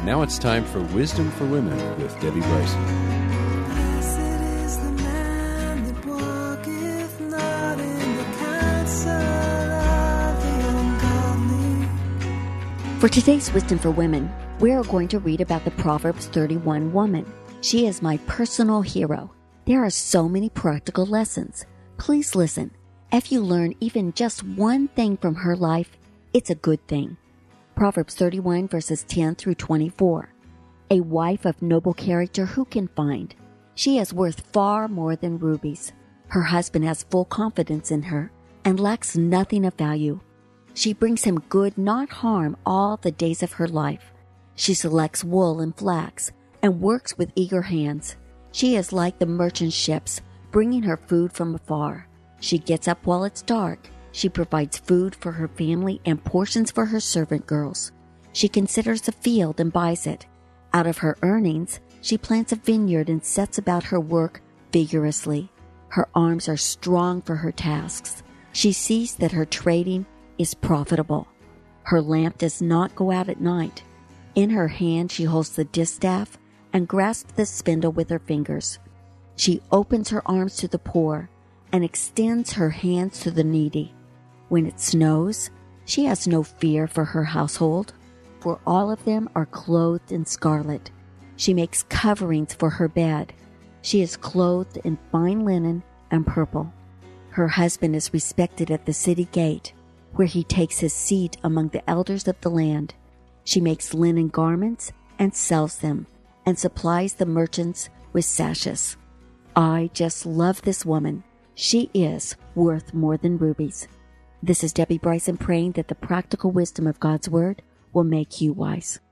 Now it's time for Wisdom for Women with Debbie Bryson. Blessed is the man that walketh not in the counsel of the ungodly. For today's Wisdom for Women, we are going to read about the Proverbs 31 woman. She is my personal hero. There are so many practical lessons. Please listen. If you learn even just one thing from her life, it's a good thing. Proverbs 31 verses 10 through 24. A wife of noble character who can find? She is worth far more than rubies. Her husband has full confidence in her and lacks nothing of value. She brings him good, not harm, all the days of her life. She selects wool and flax and works with eager hands. She is like the merchant ships, bringing her food from afar. She gets up while it's dark. She provides food for her family and portions for her servant girls. She considers a field and buys it. Out of her earnings, she plants a vineyard and sets about her work vigorously. Her arms are strong for her tasks. She sees that her trading is profitable. Her lamp does not go out at night. In her hand she holds the distaff and grasps the spindle with her fingers. She opens her arms to the poor and extends her hands to the needy. When it snows, she has no fear for her household, for all of them are clothed in scarlet. She makes coverings for her bed. She is clothed in fine linen and purple. Her husband is respected at the city gate, where he takes his seat among the elders of the land. She makes linen garments and sells them, and supplies the merchants with sashes. I just love this woman. She is worth more than rubies. This is Debbie Bryson praying that the practical wisdom of God's Word will make you wise.